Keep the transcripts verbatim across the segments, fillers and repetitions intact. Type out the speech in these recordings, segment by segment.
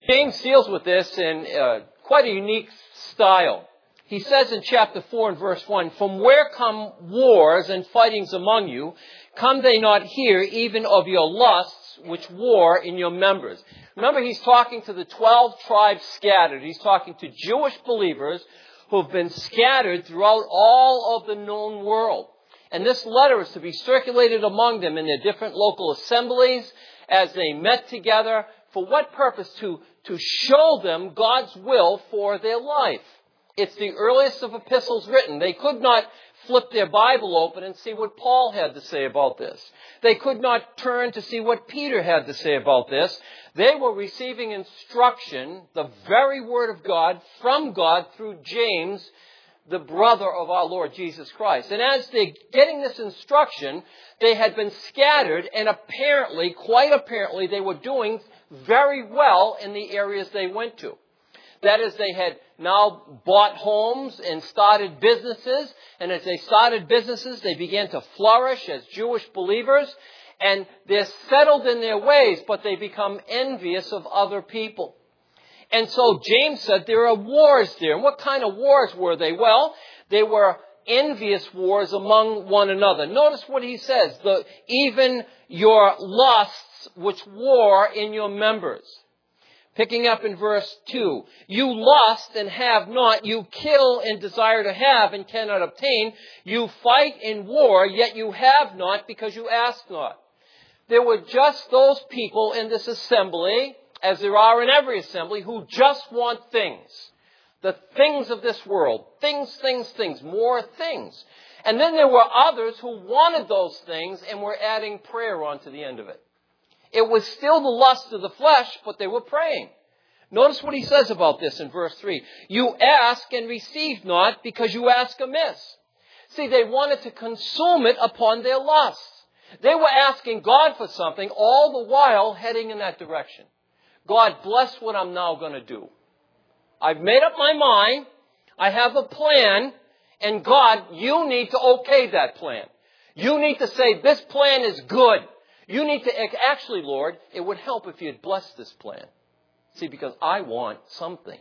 James deals with this in uh, quite a unique style. He says in chapter four and verse one, "From where come wars and fightings among you? Come they not here, even of your lusts, which war in your members?" Remember, he's talking to the twelve tribes scattered. He's talking to Jewish believers who have been scattered throughout all of the known world. And this letter is to be circulated among them in their different local assemblies as they met together. For what purpose? To, to show them God's will for their life. It's the earliest of epistles written. They could not flip their Bible open and see what Paul had to say about this. They could not turn to see what Peter had to say about this. They were receiving instruction, the very word of God, from God through James, the brother of our Lord Jesus Christ. And as they're getting this instruction, they had been scattered, and apparently, quite apparently, they were doing very well in the areas they went to. That is, they had now bought homes and started businesses. And as they started businesses, they began to flourish as Jewish believers. And they're settled in their ways, but they become envious of other people. And so James said there are wars there. And what kind of wars were they? Well, they were envious wars among one another. Notice what he says. The, even your lusts which war in your members. Picking up in verse two, "You lust and have not, you kill and desire to have and cannot obtain. You fight in war, yet you have not because you ask not." There were just those people in this assembly, as there are in every assembly, who just want things. The things of this world. Things, things, things. More things. And then there were others who wanted those things and were adding prayer onto the end of it. It was still the lust of the flesh, but they were praying. Notice what he says about this in verse three. "You ask and receive not because you ask amiss." See, they wanted to consume it upon their lusts. They were asking God for something, all the while heading in that direction. God, bless what I'm now going to do. I've made up my mind. I have a plan. And God, you need to okay that plan. You need to say, this plan is good. You need to, actually, Lord, it would help if you'd bless this plan. See, because I want something.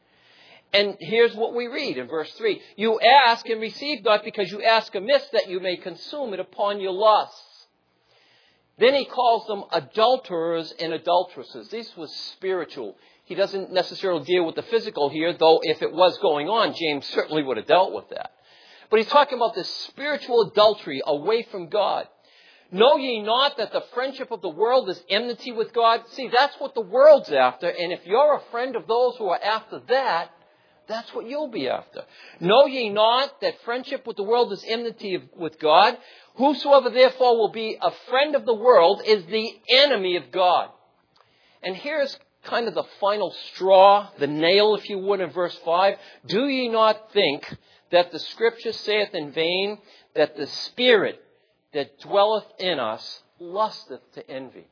And here's what we read in verse three. "You ask and receive not because you ask amiss, that you may consume it upon your lusts." Then he calls them adulterers and adulteresses. This was spiritual. He doesn't necessarily deal with the physical here, though if it was going on, James certainly would have dealt with that. But he's talking about this spiritual adultery away from God. "Know ye not that the friendship of the world is enmity with God?" See, that's what the world's after. And if you're a friend of those who are after that, that's what you'll be after. "Know ye not that friendship with the world is enmity with God? Whosoever therefore will be a friend of the world is the enemy of God." And here's kind of the final straw, the nail, if you would, in verse five. "Do ye not think that the Scripture saith in vain, that the Spirit that dwelleth in us lusteth to envy?"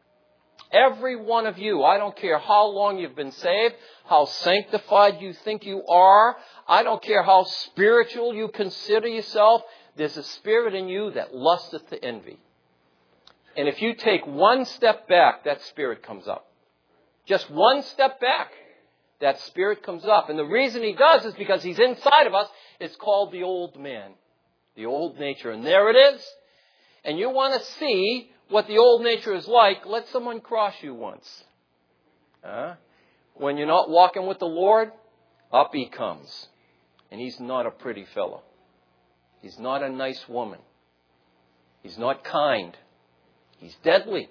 Every one of you, I don't care how long you've been saved, how sanctified you think you are, I don't care how spiritual you consider yourself, there's a spirit in you that lusteth to envy. And if you take one step back, that spirit comes up. Just one step back, that spirit comes up. And the reason he does is because he's inside of us. It's called the old man, the old nature. And there it is. And you want to see what the old nature is like, let someone cross you once. Uh, when you're not walking with the Lord, up he comes. And he's not a pretty fellow. He's not a nice woman. He's not kind. He's deadly.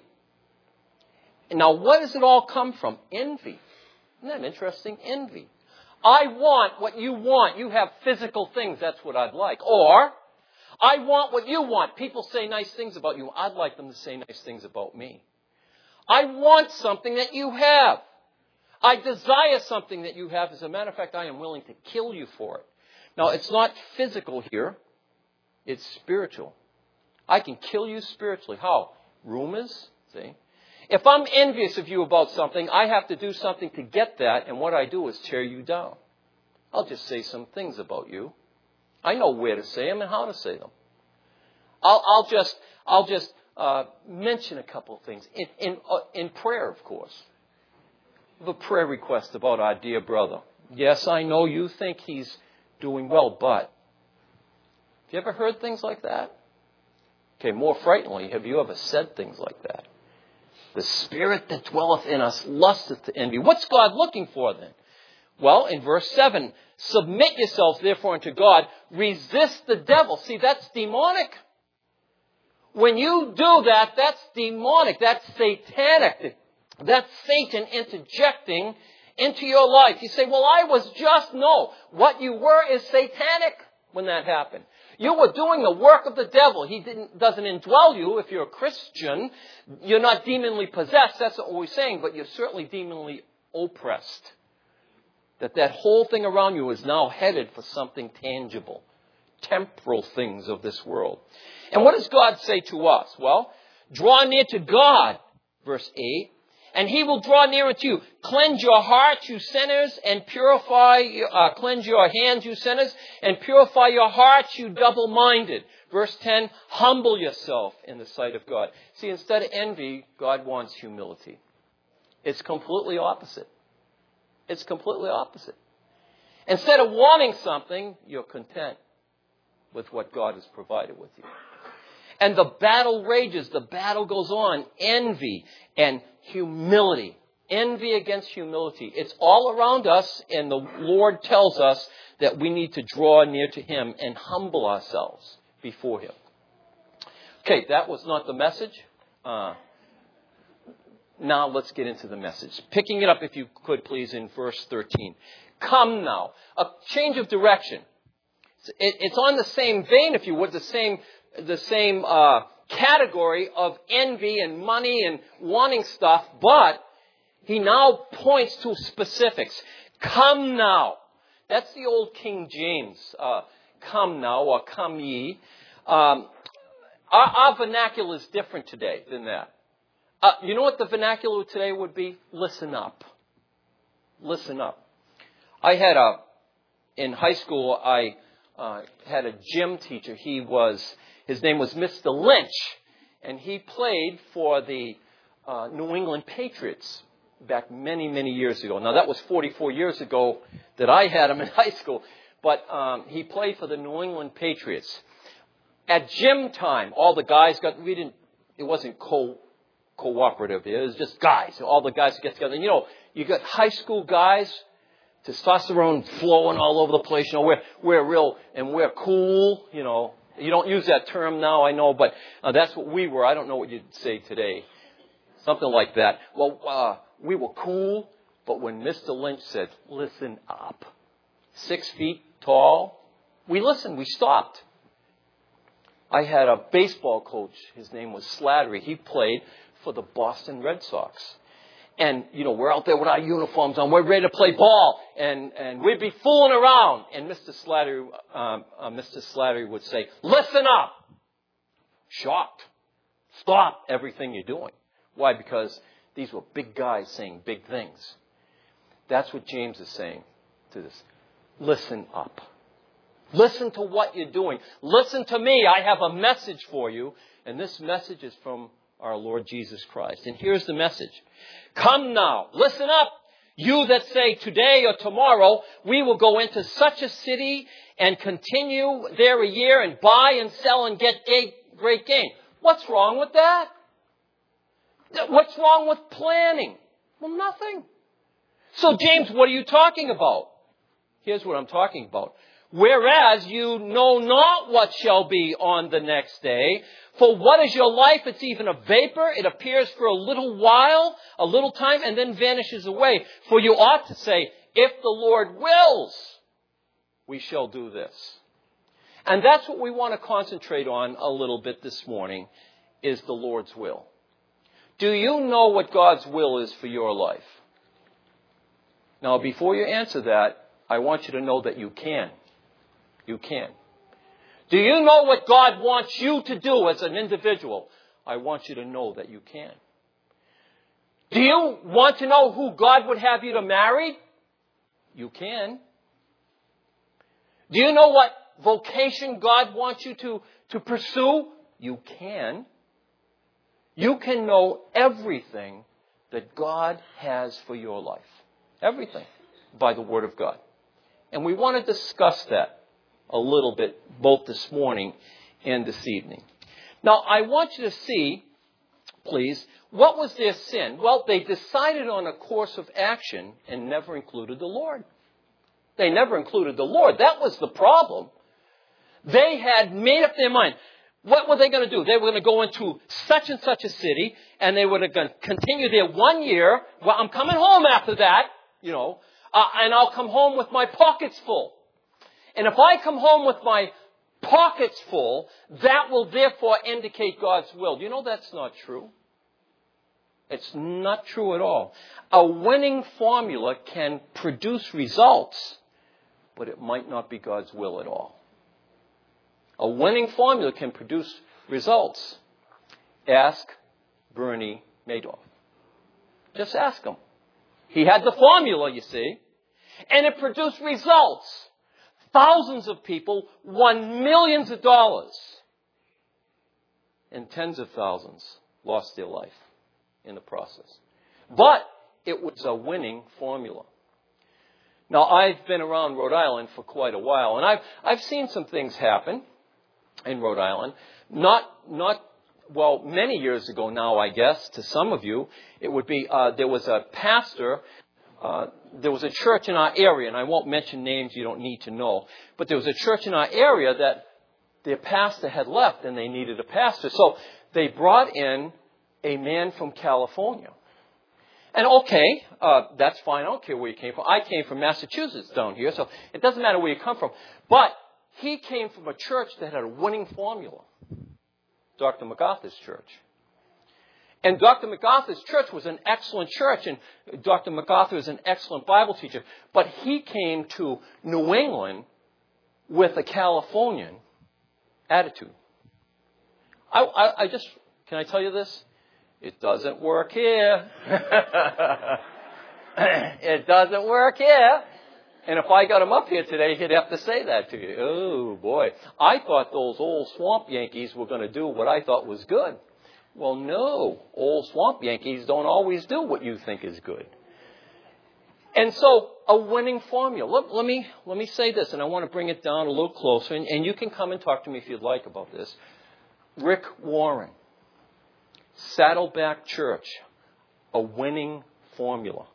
And now, what does it all come from? Envy. Isn't that interesting? Envy. I want what you want. You have physical things. That's what I'd like. Or, I want what you want. People say nice things about you. I'd like them to say nice things about me. I want something that you have. I desire something that you have. As a matter of fact, I am willing to kill you for it. Now, it's not physical here. It's spiritual. I can kill you spiritually. How? Rumors, see? If I'm envious of you about something, I have to do something to get that, and what I do is tear you down. I'll just say some things about you. I know where to say them and how to say them. I'll, I'll just, I'll just uh, mention a couple of things in in, uh, in prayer, of course. I have a prayer request about our dear brother. Yes, I know you think he's doing well, but have you ever heard things like that? Okay, more frighteningly, have you ever said things like that? The spirit that dwelleth in us lusteth to envy. What's God looking for then? Well, in verse seven, submit yourselves therefore unto God, resist the devil. See, that's demonic. When you do that, that's demonic, that's satanic. That's Satan interjecting into your life. You say, well, I was just, no. What you were is satanic when that happened. You were doing the work of the devil. He didn't, doesn't indwell you if you're a Christian. You're not demonly possessed. That's what we're saying. But you're certainly demonly oppressed. That that whole thing around you is now headed for something tangible. Temporal things of this world. And what does God say to us? Well, draw near to God, verse eight, and he will draw near unto you. Cleanse your hearts, you sinners, and purify, uh, cleanse your hands, you sinners, and purify your hearts, you double-minded. Verse ten, humble yourself in the sight of God. See, instead of envy, God wants humility. It's completely opposite. It's completely opposite. Instead of wanting something, you're content with what God has provided with you. And the battle rages, the battle goes on. Envy and humility. Envy against humility. It's all around us, and the Lord tells us that we need to draw near to Him and humble ourselves before Him. Okay, that was not the message. Uh, now let's get into the message. Picking it up, if you could, please, in verse thirteen. Come now. A change of direction. It's on the same vein, if you would, the same the same uh, category of envy and money and wanting stuff, but he now points to specifics. Come now. That's the old King James. Uh, come now, or come ye. Um, our, our vernacular is different today than that. Uh, you know what the vernacular today would be? Listen up. Listen up. I had a, in high school, I uh, had a gym teacher. He was, his name was Mister Lynch, and he played for the uh, New England Patriots back many, many years ago. Now, that was forty-four years ago that I had him in high school, but um, he played for the New England Patriots. At gym time, all the guys got, we didn't, it wasn't co cooperative. It was just guys. All the guys get together. And, you know, you got high school guys, testosterone flowing all over the place. You know, we're, we're real, and we're cool, you know. You don't use that term now, I know, but uh, that's what we were. I don't know what you'd say today. Something like that. Well, uh, we were cool, but when Mister Lynch said, listen up, six feet tall, we listened. We stopped. I had a baseball coach. His name was Slattery. He played for the Boston Red Sox. And, you know, we're out there with our uniforms on. We're ready to play ball. And, and we'd be fooling around. And Mister Slattery, um, uh, Mister Slattery would say, listen up. Shocked. Stop everything you're doing. Why? Because these were big guys saying big things. That's what James is saying to this. Listen up. Listen to what you're doing. Listen to me. I have a message for you. And this message is from our Lord Jesus Christ. And here's the message. Come now. Listen up. You that say today or tomorrow we will go into such a city and continue there a year and buy and sell and get great gain. What's wrong with that? What's wrong with planning? Well, nothing. So, James, what are you talking about? Here's what I'm talking about. Whereas you know not what shall be on the next day. For what is your life? It's even a vapor. It appears for a little while, a little time, and then vanishes away. For you ought to say, if the Lord wills, we shall do this. And that's what we want to concentrate on a little bit this morning, is the Lord's will. Do you know what God's will is for your life? Now, before you answer that, I want you to know that you can. You can. Do you know what God wants you to do as an individual? I want you to know that you can. Do you want to know who God would have you to marry? You can. Do you know what vocation God wants you to, to pursue? You can. You can know everything that God has for your life. Everything by the Word of God. And we want to discuss that a little bit both this morning and this evening. Now, I want you to see, please, what was their sin? Well, they decided on a course of action and never included the Lord. They never included the Lord. That was the problem. They had made up their mind. What were they going to do? They were going to go into such and such a city, and they were going to continue there one year. Well, I'm coming home after that, you know, uh, and I'll come home with my pockets full. And if I come home with my pockets full, that will therefore indicate God's will. You know that's not true. It's not true at all. A winning formula can produce results, but it might not be God's will at all. A winning formula can produce results. Ask Bernie Madoff. Just ask him. He had the formula, you see, and it produced results. Thousands of people won millions of dollars, and tens of thousands lost their life in the process. But it was a winning formula. Now, I've been around Rhode Island for quite a while, and I've I've seen some things happen in Rhode Island. Not, not well, many years ago now, I guess, to some of you, it would be, uh, there was a pastor, uh, there was a church in our area, and I won't mention names, you don't need to know, but there was a church in our area that their pastor had left, and they needed a pastor. So they brought in a man from California. And okay, uh, that's fine, I don't care where you came from. I came from Massachusetts down here, so it doesn't matter where you come from. But he came from a church that had a winning formula. Doctor MacArthur's church. And Doctor MacArthur's church was an excellent church, and Doctor MacArthur is an excellent Bible teacher. But he came to New England with a Californian attitude. I, I, I just, can I tell you this? It doesn't work here. It doesn't work here. And if I got him up here today, he'd have to say that to you. Oh, boy. I thought those old swamp Yankees were going to do what I thought was good. Well, no. Old swamp Yankees don't always do what you think is good. And so, a winning formula. Let, let me let me say this, and I want to bring it down a little closer, and, and you can come and talk to me if you'd like about this. Rick Warren. Saddleback Church. A winning formula.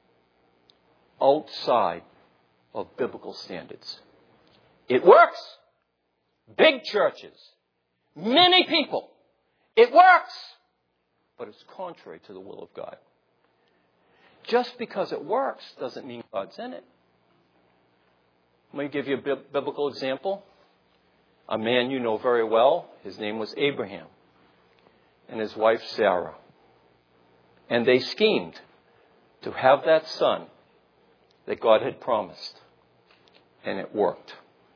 Outside of biblical standards. It works. Big churches. Many people. It works. But it's contrary to the will of God. Just because it works doesn't mean God's in it. Let me give you a bi- biblical example. A man you know very well. His name was Abraham. And his wife Sarah. And they schemed to have that son that God had promised. And it worked.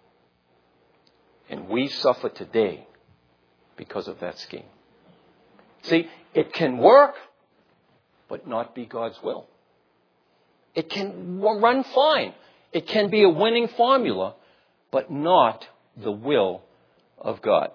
And we suffer today because of that scheme. See, it can work, but not be God's will. It can run fine. It can be a winning formula, but not the will of God.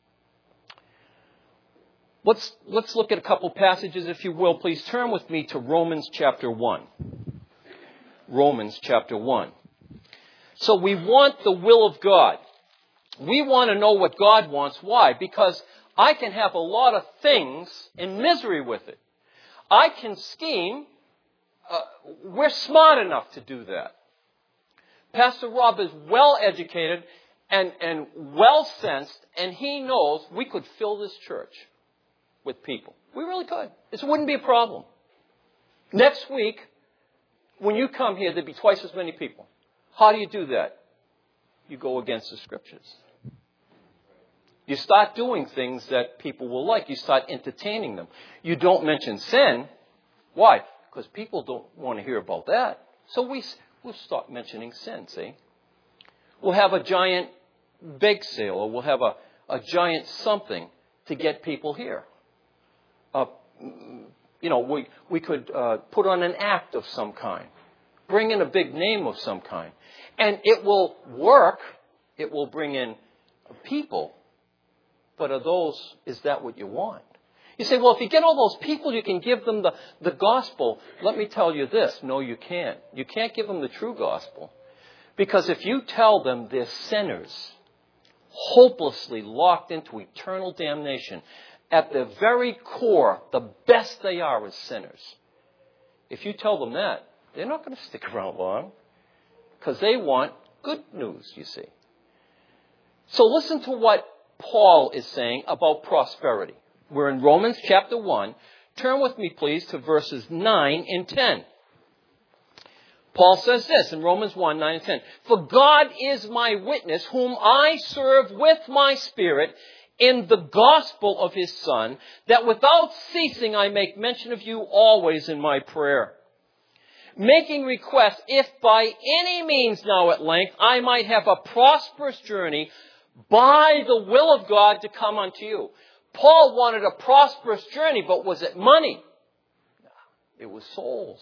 Let's, let's look at a couple passages, if you will. Please turn with me to Romans chapter one. Romans chapter one. So we want the will of God. We want to know what God wants. Why? Because I can have a lot of things in misery with it. I can scheme. Uh, we're smart enough to do that. Pastor Rob is well educated and, and well sensed, and he knows we could fill this church with people. We really could. This wouldn't be a problem. Next week, when you come here, there'd be twice as many people. How do you do that? You go against the Scriptures. You start doing things that people will like. You start entertaining them. You don't mention sin. Why? Because people don't want to hear about that. So we, we'll start mentioning sin, see? We'll have a giant bake sale, or we'll have a, a giant something to get people here. Uh, you know, we, we could uh, put on an act of some kind. Bring in a big name of some kind. And it will work. It will bring in people. But are those, is that what you want? You say, well, if you get all those people, you can give them the, the gospel. Let me tell you this. No, you can't. You can't give them the true gospel. Because if you tell them they're sinners, hopelessly locked into eternal damnation, at their very core, the best they are is sinners. If you tell them that, they're not going to stick around long. Because they want good news, you see. So listen to what Paul is saying about prosperity. We're in Romans chapter one. Turn with me, please, to verses nine and ten. Paul says this in Romans one, nine and ten. For God is my witness, whom I serve with my spirit in the gospel of his Son, that without ceasing I make mention of you always in my prayer, making request, if by any means now at length I might have a prosperous journey by the will of God to come unto you. Paul wanted a prosperous journey, but was it money? It was souls.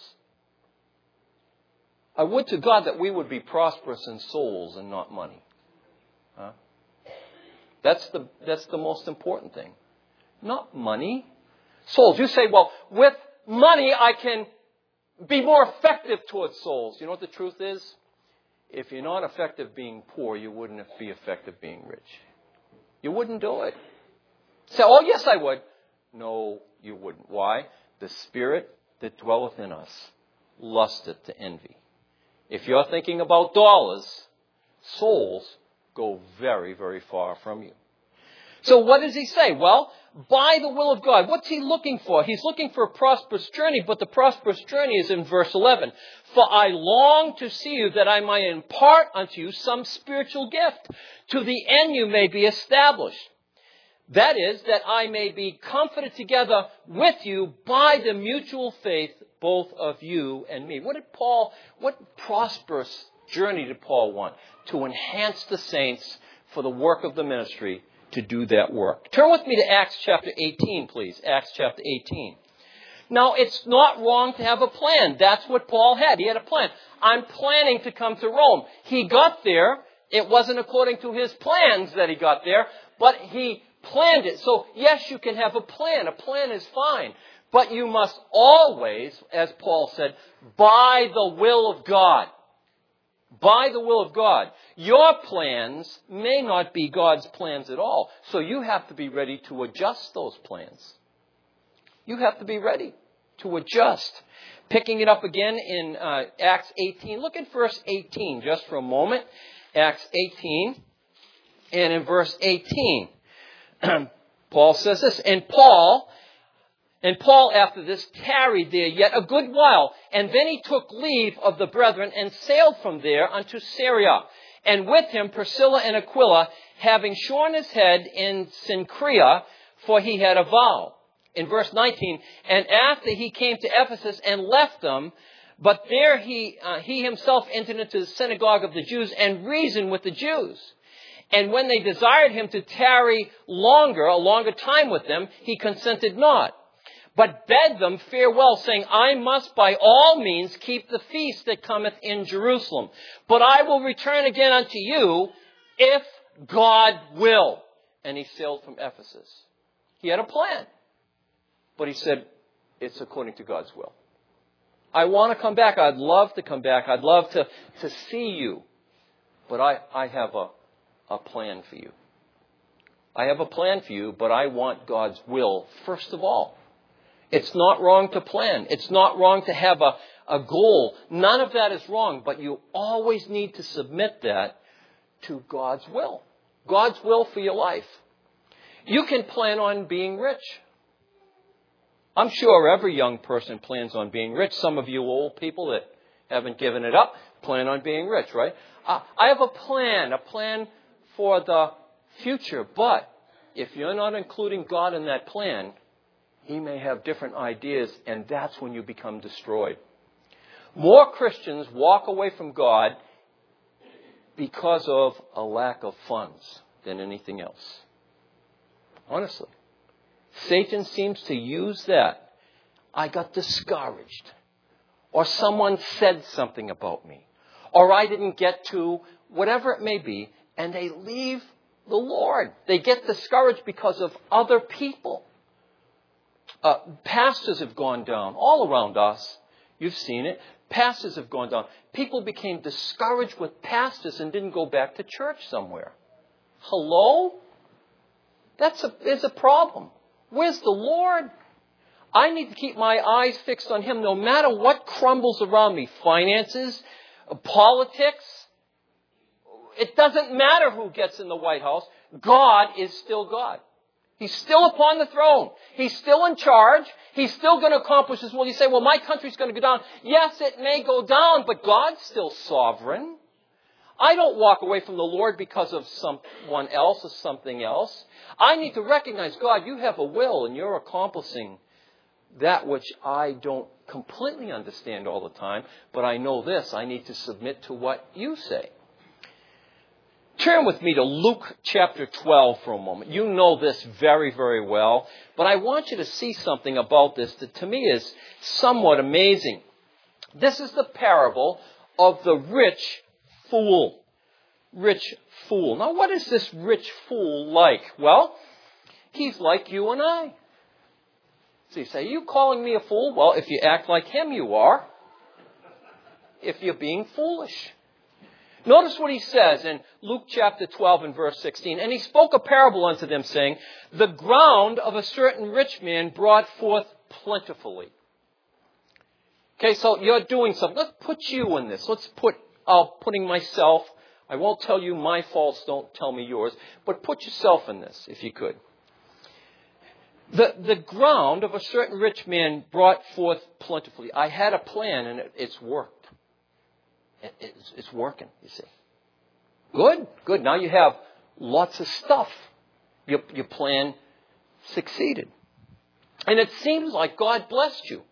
I would to God that we would be prosperous in souls and not money. Huh? That's the, that's the most important thing. Not money. Souls. You say, well, with money I can be more effective towards souls. You know what the truth is? If you're not effective being poor, you wouldn't be effective being rich. You wouldn't do it. Say, oh, yes, I would. No, you wouldn't. Why? The spirit that dwelleth in us lusteth to envy. If you're thinking about dollars, souls go very, very far from you. So what does he say? Well, by the will of God. What's he looking for? He's looking for a prosperous journey, but the prosperous journey is in verse eleven. For I long to see you that I might impart unto you some spiritual gift, to the end you may be established. That is, that I may be comforted together with you by the mutual faith, both of you and me. What did Paul, what prosperous journey did Paul want? To enhance the saints for the work of the ministry, to do that work. Turn with me to Acts chapter eighteen, please. Acts chapter eighteen. Now, it's not wrong to have a plan. That's what Paul had. He had a plan. I'm planning to come to Rome. He got there. It wasn't according to his plans that he got there, but he planned it. So, yes, you can have a plan. A plan is fine. But you must always, as Paul said, by the will of God. By the will of God. Your plans may not be God's plans at all. So you have to be ready to adjust those plans. You have to be ready to adjust. Picking it up again in uh, Acts eighteen. Look at verse eighteen just for a moment. Acts eighteen. And in verse eighteen, Paul says this. And Paul... And Paul, after this, tarried there yet a good while. And then he took leave of the brethren and sailed from there unto Syria. And with him Priscilla and Aquila, having shorn his head in Cenchrea, for he had a vow. In verse nineteen, and after he came to Ephesus and left them, but there he, uh, he himself entered into the synagogue of the Jews and reasoned with the Jews. And when they desired him to tarry longer, a longer time with them, he consented not, but bade them farewell, saying, I must by all means keep the feast that cometh in Jerusalem. But I will return again unto you, if God will. And he sailed from Ephesus. He had a plan. But he said, it's according to God's will. I want to come back. I'd love to come back. I'd love to, to see you. But I, I have a, a plan for you. I have a plan for you, but I want God's will first of all. It's not wrong to plan. It's not wrong to have a, a goal. None of that is wrong, but you always need to submit that to God's will. God's will for your life. You can plan on being rich. I'm sure every young person plans on being rich. Some of you old people that haven't given it up plan on being rich, right? Uh, I have a plan, a plan for the future, but if you're not including God in that plan, He may have different ideas, and that's when you become destroyed. More Christians walk away from God because of a lack of funds than anything else. Honestly. Satan seems to use that. I got discouraged. Or someone said something about me. Or I didn't get to whatever it may be. And they leave the Lord. They get discouraged because of other people. Uh, pastors have gone down all around us. You've seen it. Pastors have gone down. People became discouraged with pastors and didn't go back to church somewhere. Hello? That's a, is a problem. Where's the Lord? I need to keep my eyes fixed on Him no matter what crumbles around me. Finances, politics. It doesn't matter who gets in the White House. God is still God. He's still upon the throne. He's still in charge. He's still going to accomplish His will. You say, well, my country's going to go down. Yes, it may go down, but God's still sovereign. I don't walk away from the Lord because of someone else or something else. I need to recognize, God, you have a will and you're accomplishing that which I don't completely understand all the time. But I know this, I need to submit to what you say. Turn with me to Luke chapter twelve for a moment. You know this very, very well. But I want you to see something about this that to me is somewhat amazing. This is the parable of the rich fool. Rich fool. Now, what is this rich fool like? Well, he's like you and I. So you say, are you calling me a fool? Well, if you act like him, you are. If you're being foolish. Notice what he says in Luke chapter twelve and verse sixteen. And he spoke a parable unto them, saying, the ground of a certain rich man brought forth plentifully. Okay, so you're doing something. Let's put you in this. Let's put, uh, putting myself, I won't tell you my faults, don't tell me yours, but put yourself in this, if you could. The, the ground of a certain rich man brought forth plentifully. I had a plan and it, it's worked. It, it's, it's working, you see. Good, good. Now you have lots of stuff. Your, your plan succeeded. And it seems like God blessed you.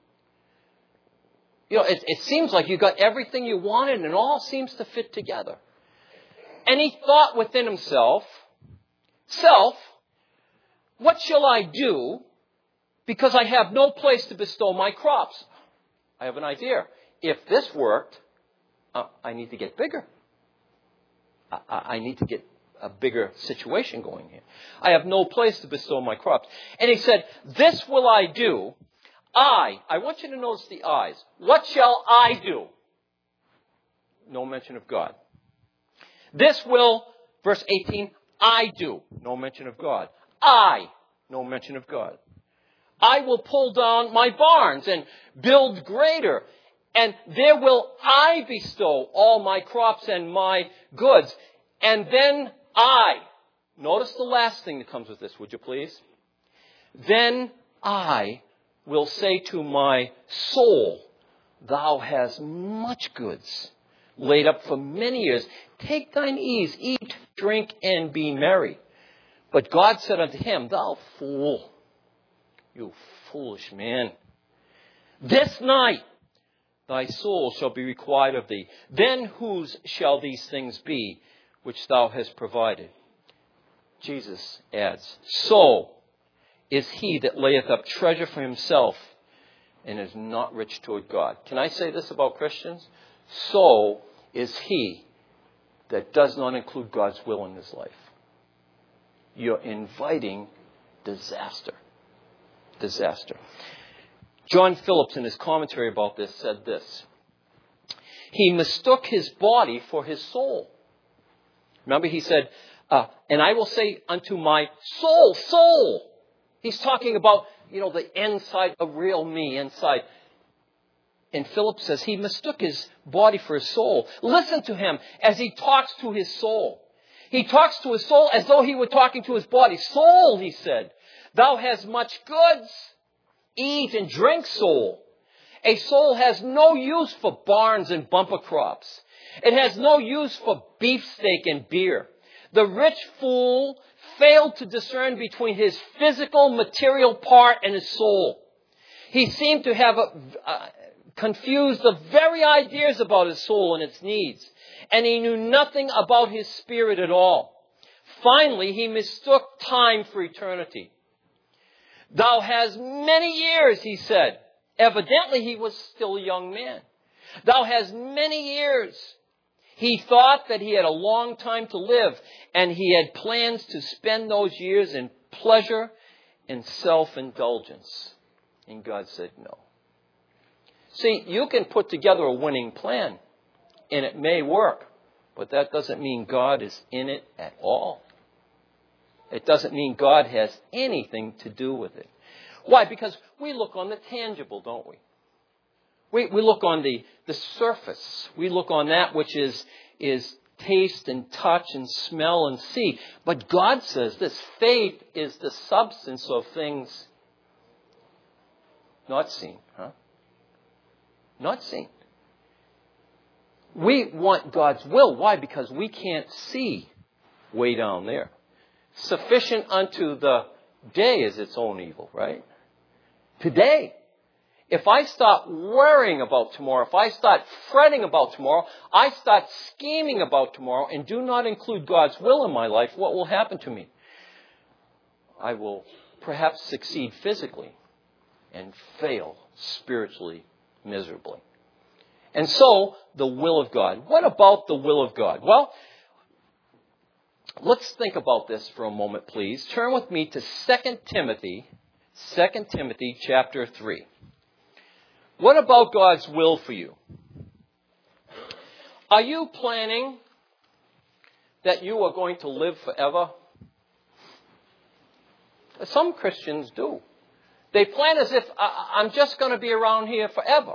You know, it, it seems like you got everything you wanted and it all seems to fit together. And he thought within himself, self, what shall I do because I have no place to bestow my crops? I have an idea. If this worked, uh, I need to get bigger. I, I need to get a bigger situation going here. I have no place to bestow my crops. And he said, this will I do. I, I want you to notice the I's. What shall I do? No mention of God. This will, verse eighteen, I do. No mention of God. I, no mention of God. I will pull down my barns and build greater. And there will I bestow all my crops and my goods. And then I, notice the last thing that comes with this, would you please? Then I will say to my soul, thou hast much goods laid up for many years. Take thine ease, eat, drink, and be merry. But God said unto him, thou fool, you foolish man, this night thy soul shall be required of thee. Then whose shall these things be which thou hast provided? Jesus adds, so is he that layeth up treasure for himself and is not rich toward God. Can I say this about Christians? So is he that does not include God's will in his life. You're inviting disaster. Disaster. John Phillips, in his commentary about this, said this. He mistook his body for his soul. Remember, he said, uh, and I will say unto my soul, soul. He's talking about, you know, the inside, a real me inside. And Phillips says he mistook his body for his soul. Listen to him as he talks to his soul. He talks to his soul as though he were talking to his body. Soul, he said, thou hast much goods. Eat and drink, soul. A soul has no use for barns and bumper crops. It has no use for beefsteak and beer. The rich fool failed to discern between his physical, material part and his soul. He seemed to have a, uh, confused the very ideas about his soul and its needs. And he knew nothing about his spirit at all. Finally, he mistook time for eternity. Thou hast many years, he said. Evidently, he was still a young man. Thou hast many years. He thought that he had a long time to live, and he had plans to spend those years in pleasure and self-indulgence. And God said no. See, you can put together a winning plan, and it may work, but that doesn't mean God is in it at all. It doesn't mean God has anything to do with it. Why? Because we look on the tangible, don't we? We, we look on the, the surface. We look on that which is, is taste and touch and smell and see. But God says this, faith is the substance of things not seen. Huh? Not seen. We want God's will. Why? Because we can't see way down there. Sufficient unto the day is its own evil, right? Today. If I stop worrying about tomorrow, if I start fretting about tomorrow, I start scheming about tomorrow and do not include God's will in my life, what will happen to me? I will perhaps succeed physically and fail spiritually miserably. And so, the will of God. What about the will of God? Well, let's think about this for a moment, please. Turn with me to Second Timothy, Second Timothy chapter three. What about God's will for you? Are you planning that you are going to live forever? Some Christians do. They plan as if I'm just going to be around here forever.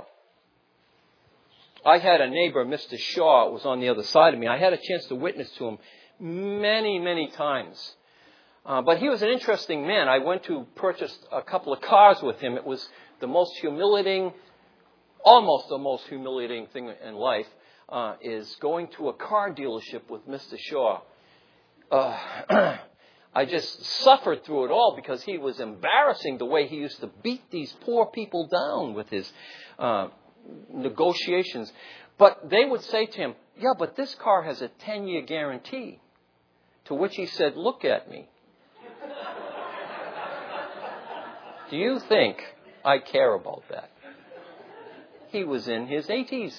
I had a neighbor, Mister Shaw, was on the other side of me. I had a chance to witness to him many, many times. Uh, but he was an interesting man. I went to purchase a couple of cars with him. It was the most humiliating, almost the most humiliating thing in life, uh, is going to a car dealership with Mister Shaw. Uh, I just suffered through it all because he was embarrassing the way he used to beat these poor people down with his uh, negotiations. But they would say to him, yeah, but this car has a ten-year guarantee. To which he said, look at me. Do you think I care about that? He was in his eighties.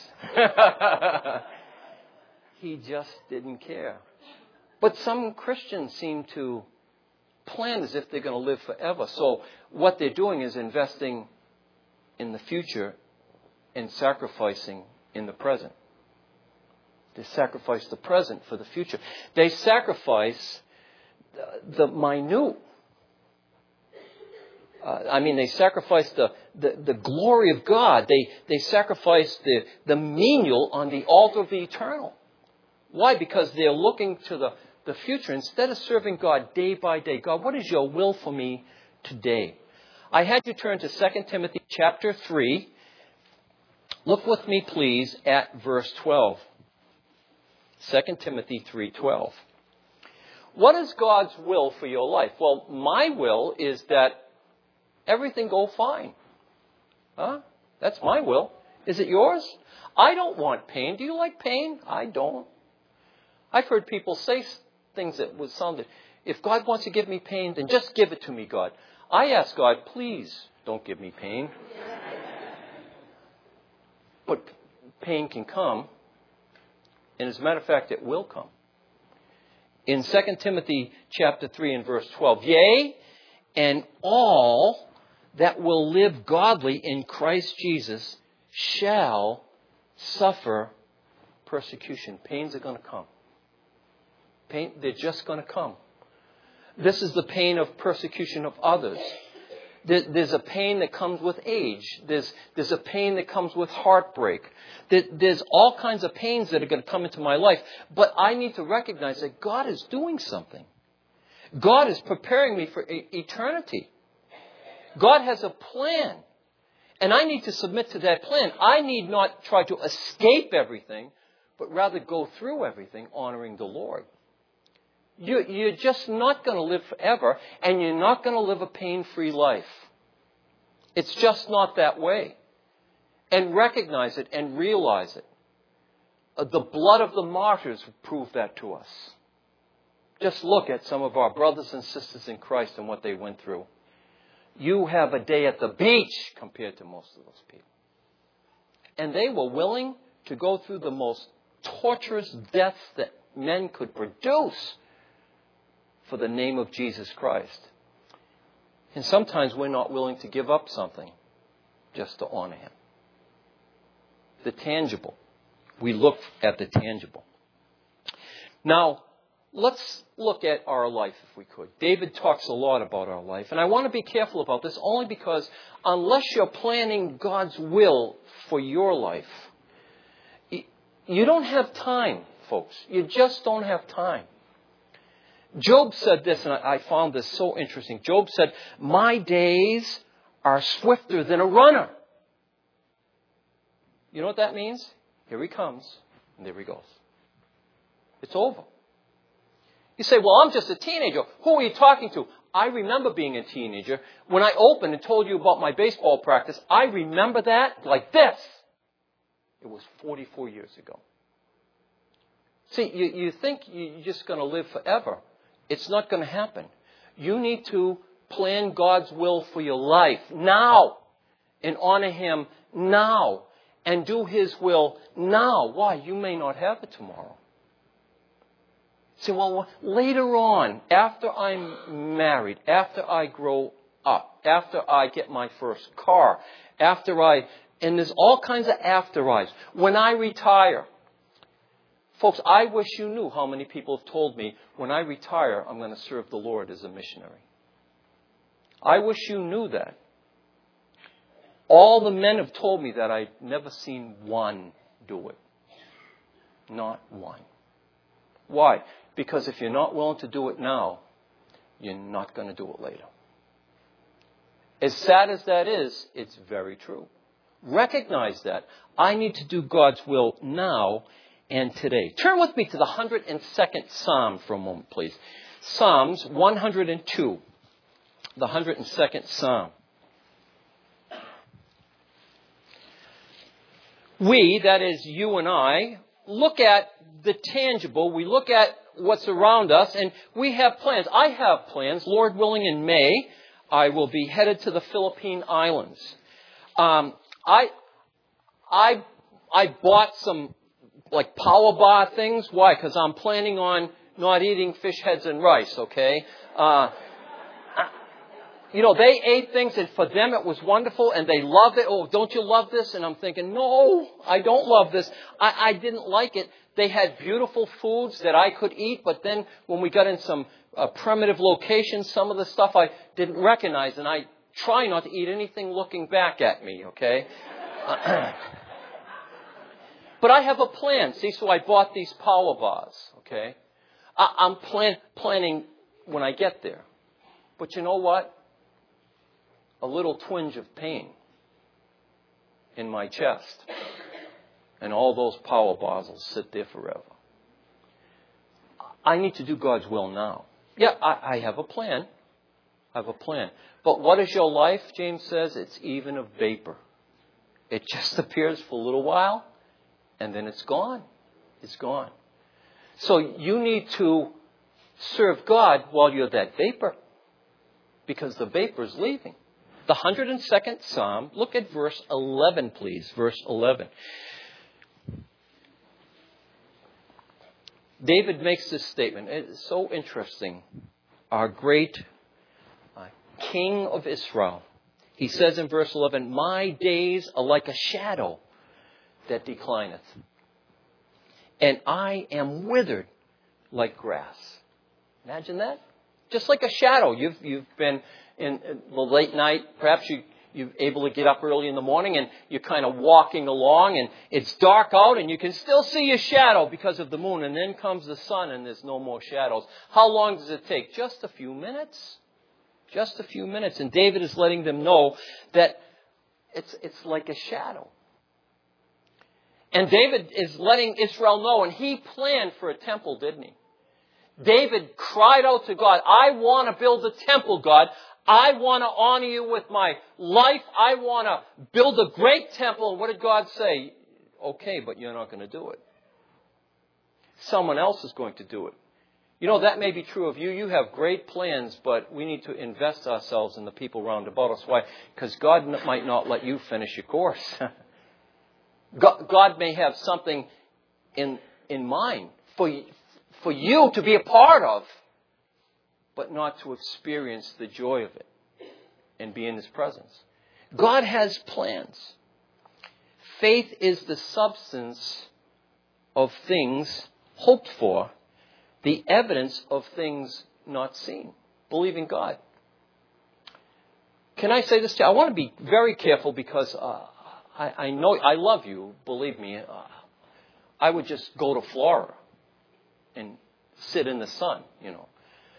He just didn't care. But some Christians seem to plan as if they're going to live forever. So what they're doing is investing in the future and sacrificing in the present. They sacrifice the present for the future. They sacrifice the, the minute. Uh, I mean, they sacrifice the, the, the glory of God. They, they sacrifice the, the menial on the altar of the eternal. Why? Because they're looking to the, the future instead of serving God day by day. God, what is your will for me today? I had you turn to Second Timothy chapter three. Look with me, please, at verse twelve. Second Timothy three twelve. What is God's will for your life? Well, my will is that everything go fine. Huh? That's my will. Is it yours? I don't want pain. Do you like pain? I don't. I've heard people say things that would sound, if God wants to give me pain, then just give it to me, God. I ask God, please don't give me pain. But pain can come. And as a matter of fact, it will come. In Second Timothy chapter three and verse twelve, yea, and all that will live godly in Christ Jesus shall suffer persecution. Pains are going to come. Pain, they're just going to come. This is the pain of persecution of others. There, there's a pain that comes with age. There's, there's a pain that comes with heartbreak. There, there's all kinds of pains that are going to come into my life. But I need to recognize that God is doing something. God is preparing me for e- eternity. God has a plan. And I need to submit to that plan. I need not try to escape everything, but rather go through everything honoring the Lord. You, you're just not going to live forever, and you're not going to live a pain-free life. It's just not that way. And recognize it and realize it. Uh, the blood of the martyrs proved that to us. Just look at some of our brothers and sisters in Christ and what they went through. You have a day at the beach compared to most of those people. And they were willing to go through the most torturous deaths that men could produce for the name of Jesus Christ. And sometimes we're not willing to give up something just to honor him. The tangible. We look at the tangible. Now, let's look at our life if we could. David talks a lot about our life. And I want to be careful about this only because unless you're planning God's will for your life, you don't have time, folks. You just don't have time. Job said this, and I found this so interesting. Job said, my days are swifter than a runner. You know what that means? Here he comes, and there he goes. It's over. You say, well, I'm just a teenager. Who are you talking to? I remember being a teenager. When I opened and told you about my baseball practice, I remember that like this. It was forty-four years ago. See, you, you think you're just going to live forever. It's not going to happen. You need to plan God's will for your life now and honor him now and do his will now. Why? You may not have it tomorrow. See, well, later on, after I'm married, after I grow up, after I get my first car, after I, and there's all kinds of after I's. When I retire, folks, I wish you knew how many people have told me, when I retire, I'm going to serve the Lord as a missionary. I wish you knew that. All the men have told me that. I've never seen one do it. Not one. Why? Because if you're not willing to do it now, you're not going to do it later. As sad as that is, it's very true. Recognize that. I need to do God's will now and today. Turn with me to the one hundred second Psalm for a moment, please. Psalms one hundred two. The one hundred second Psalm. We, that is you and I, look at the tangible. We look at what's around us, and we have plans. I have plans. Lord willing, in May, I will be headed to the Philippine Islands. Um, I, I, I bought some like power bar things. Why? Because I'm planning on not eating fish heads and rice. Okay. Uh, You know, they ate things, and for them it was wonderful, and they loved it. Oh, don't you love this? And I'm thinking, no, I don't love this. I, I didn't like it. They had beautiful foods that I could eat, but then when we got in some uh, primitive locations, some of the stuff I didn't recognize, and I try not to eat anything looking back at me, okay? But I have a plan, see, so I bought these power bars, okay? I, I'm plan, planning when I get there. But you know what? A little twinge of pain in my chest. And all those power bars will sit there forever. I need to do God's will now. Yeah, I, I have a plan. I have a plan. But what is your life? James says it's even a vapor. It just appears for a little while, and then it's gone. It's gone. So you need to serve God while you're that vapor, because the vapor is leaving. The one hundred second Psalm, look at verse eleven, please. Verse eleven. David makes this statement. It's so interesting. Our great uh, King of Israel. He says in verse eleven, my days are like a shadow that declineth, and I am withered like grass. Imagine that. Just like a shadow. You've, you've been in the late night, perhaps you, you're able to get up early in the morning and you're kind of walking along and it's dark out and you can still see your shadow because of the moon. And then comes the sun and there's no more shadows. How long does it take? Just a few minutes. Just a few minutes. And David is letting them know that it's, it's like a shadow. And David is letting Israel know, and he planned for a temple, didn't he? David cried out to God, I want to build a temple, God. I want to honor you with my life. I want to build a great temple. And what did God say? Okay, but you're not going to do it. Someone else is going to do it. You know, that may be true of you. You have great plans, but we need to invest ourselves in the people round about us. Why? Because God might not let you finish your course. God may have something in, in mind for you. For you to be a part of, but not to experience the joy of it and be in His presence. God has plans. Faith is the substance of things hoped for, the evidence of things not seen. Believing God. Can I say this to you? I want to be very careful because uh, I, I know I love you. Believe me. Uh, I would just go to Florida and sit in the sun, you know.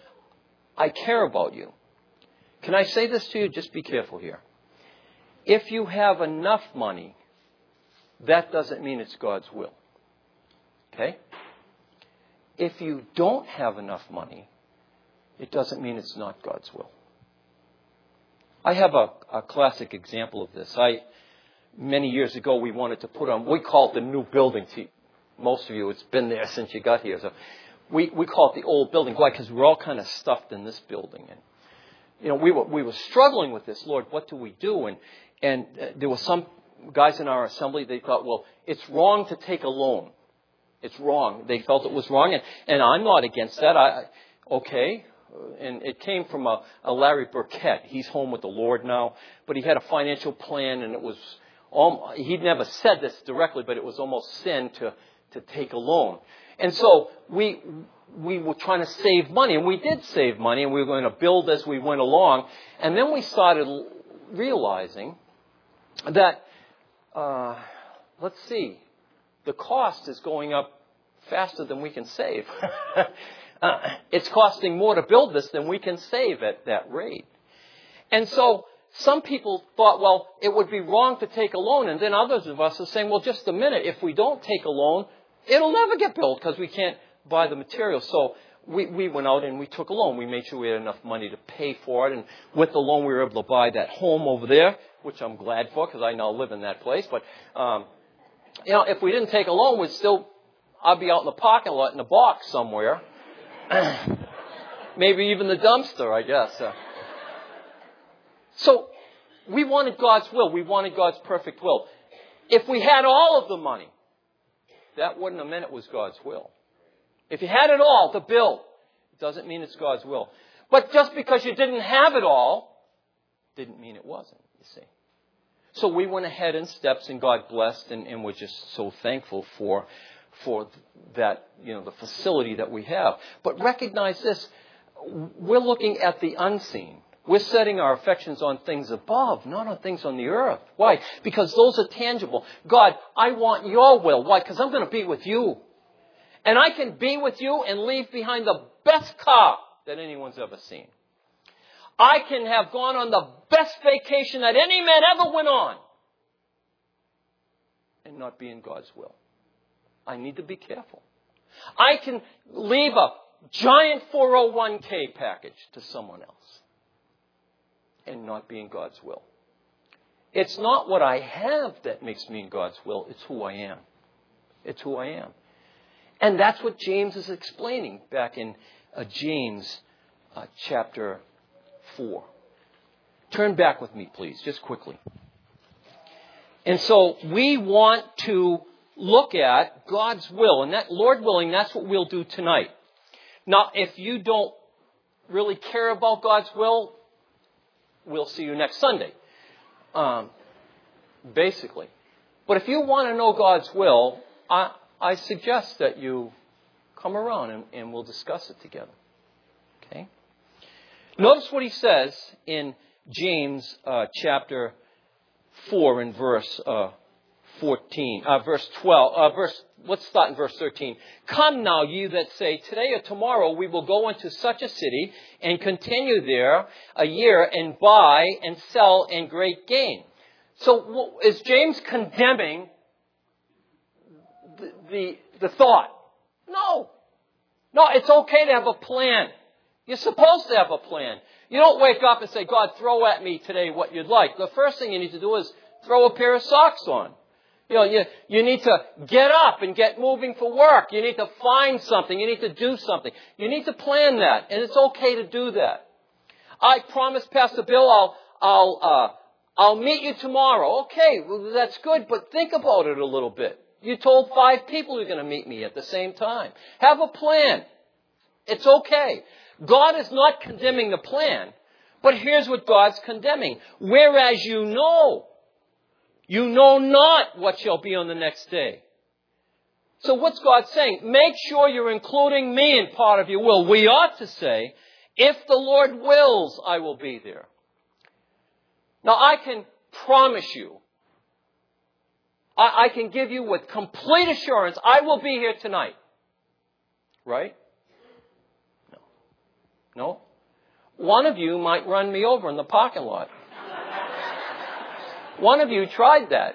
I care about you. Can I say this to you? Just be careful here. If you have enough money, that doesn't mean it's God's will. Okay? If you don't have enough money, it doesn't mean it's not God's will. I have a, a classic example of this. I, many years ago, we wanted to put on, we call it the new building. To most of you, it's been there since you got here. So we, we call it the old building. Why? Because we're all kind of stuffed in this building. And, you know, we were, we were struggling with this. Lord, what do we do? And, and uh, there were some guys in our assembly, they thought, well, it's wrong to take a loan. It's wrong. They felt it was wrong. And, and I'm not against that. I, okay. And it came from a, a Larry Burkett. He's home with the Lord now. But he had a financial plan, and it was, um, he'd never said this directly, but it was almost sin to, to take a loan. And so we we were trying to save money, and we did save money, and we were going to build as we went along. And then we started realizing that, uh, let's see, the cost is going up faster than we can save. uh, it's costing more to build this than we can save at that rate. And so some people thought, well, it would be wrong to take a loan. And then others of us are saying, well, just a minute, if we don't take a loan, it'll never get built because we can't buy the material. So we, we went out and we took a loan. We made sure we had enough money to pay for it. And with the loan, we were able to buy that home over there, which I'm glad for because I now live in that place. But, um, you know, if we didn't take a loan, we'd still, I'd be out in the parking lot in a box somewhere. Maybe even the dumpster, I guess. Uh, so we wanted God's will. We wanted God's perfect will. If we had all of the money, that wouldn't have meant it was God's will. If you had it all to build, it doesn't mean it's God's will. But just because you didn't have it all, didn't mean it wasn't, you see. So we went ahead in steps, and God blessed, and, and we're just so thankful for, for that, you know, the facility that we have. But recognize this, we're looking at the unseen. We're setting our affections on things above, not on things on the earth. Why? Because those are tangible. God, I want your will. Why? Because I'm going to be with you. And I can be with you and leave behind the best car that anyone's ever seen. I can have gone on the best vacation that any man ever went on and not be in God's will. I need to be careful. I can leave a giant four oh one k package to someone else and not be in God's will. It's not what I have that makes me in God's will. It's who I am. It's who I am. And that's what James is explaining back in uh, James uh, chapter four. Turn back with me, please, just quickly. And so we want to look at God's will. And that, Lord willing, that's what we'll do tonight. Now, if you don't really care about God's will, we'll see you next Sunday, um, basically. But if you want to know God's will, I, I suggest that you come around and, and we'll discuss it together. Okay? Notice what he says in James uh, chapter four and verse uh, fourteen, uh, verse twelve. Uh, verse. Let's start in verse thirteen. Come now, ye that say, today or tomorrow we will go into such a city and continue there a year and buy and sell and great gain. So is James condemning the, the, the thought? No. No, it's okay to have a plan. You're supposed to have a plan. You don't wake up and say, God, throw at me today what you'd like. The first thing you need to do is throw a pair of socks on. You know, you, you need to get up and get moving for work. You need to find something. You need to do something. You need to plan that. And it's okay to do that. I promised Pastor Bill I'll, I'll, uh, I'll meet you tomorrow. Okay, well, that's good, but think about it a little bit. You told five people you're going to meet me at the same time. Have a plan. It's okay. God is not condemning the plan, But here's what God's condemning. Whereas you know, you know not what shall be on the next day. So what's God saying? Make sure you're including me in part of your will. We ought to say, if the Lord wills, I will be there. Now I can promise you, I, I can give you with complete assurance, I will be here tonight. Right? No. No? One of you might run me over in the parking lot. One of you tried that.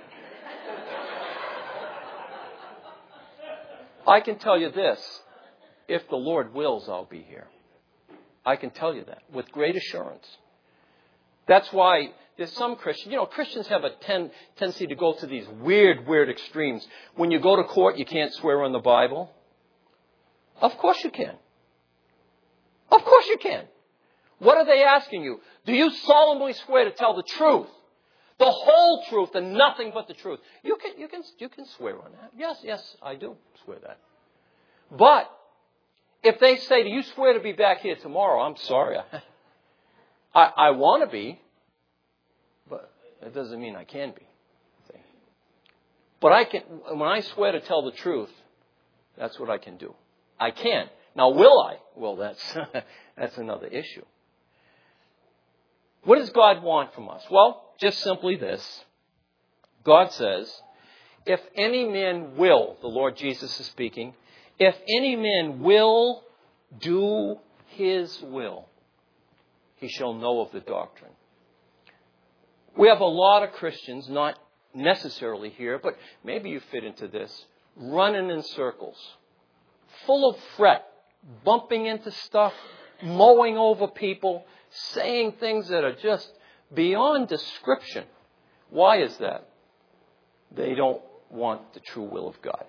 I can tell you this. If the Lord wills, I'll be here. I can tell you that with great assurance. That's why there's some Christians, you know, Christians have a ten, tendency to go to these weird, weird extremes. When you go to court, you can't swear on the Bible. Of course you can. Of course you can. What are they asking you? Do you solemnly swear to tell the truth? The whole truth and nothing but the truth. You can, you can, you can swear on that. Yes, yes, I do swear that. But if they say, do you swear to be back here tomorrow? I'm sorry. I, I want to be, but it doesn't mean I can be. See? But I can, when I swear to tell the truth, that's what I can do. I can. Now, will I? Well, that's, that's another issue. What does God want from us? Well, just simply this. God says, if any man will, the Lord Jesus is speaking, if any man will do his will, he shall know of the doctrine. We have a lot of Christians, not necessarily here, but maybe you fit into this, running in circles, full of fret, bumping into stuff, mowing over people, saying things that are just beyond description. Why is that? They don't want the true will of God.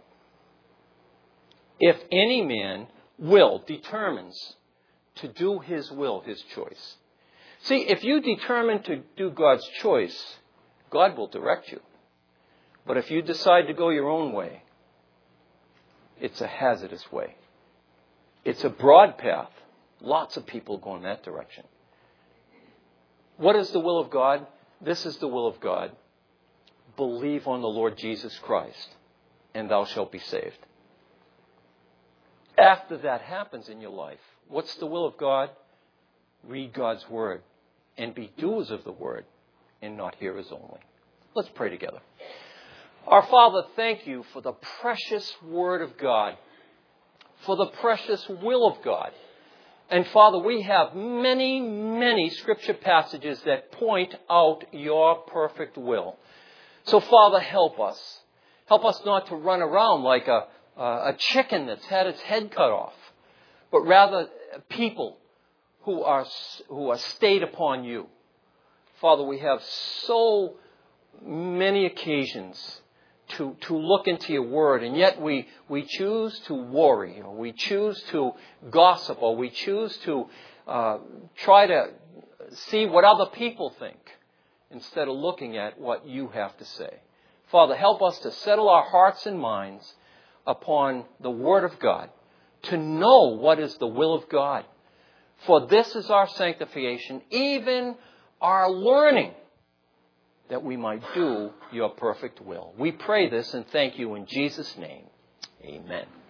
If any man will, determines to do his will, his choice. See, if you determine to do God's choice, God will direct you. But if you decide to go your own way, it's a hazardous way. It's a broad path. Lots of people go in that direction. What is the will of God? This is the will of God. Believe on the Lord Jesus Christ, and thou shalt be saved. After that happens in your life, what's the will of God? Read God's Word and be doers of the Word and not hearers only. Let's pray together. Our Father, thank you for the precious Word of God, for the precious will of God. And Father, we have many, many Scripture passages that point out your perfect will. So Father, help us. Help us not to run around like a, a chicken that's had its head cut off, but rather people who are, who are stayed upon you. Father, we have so many occasions to, to look into your word, and yet we, we choose to worry, or we choose to gossip, or we choose to uh, try to see what other people think instead of looking at what you have to say. Father, help us to settle our hearts and minds upon the Word of God, to know what is the will of God. For this is our sanctification, even our learning, that we might do your perfect will. We pray this and thank you in Jesus' name. Amen.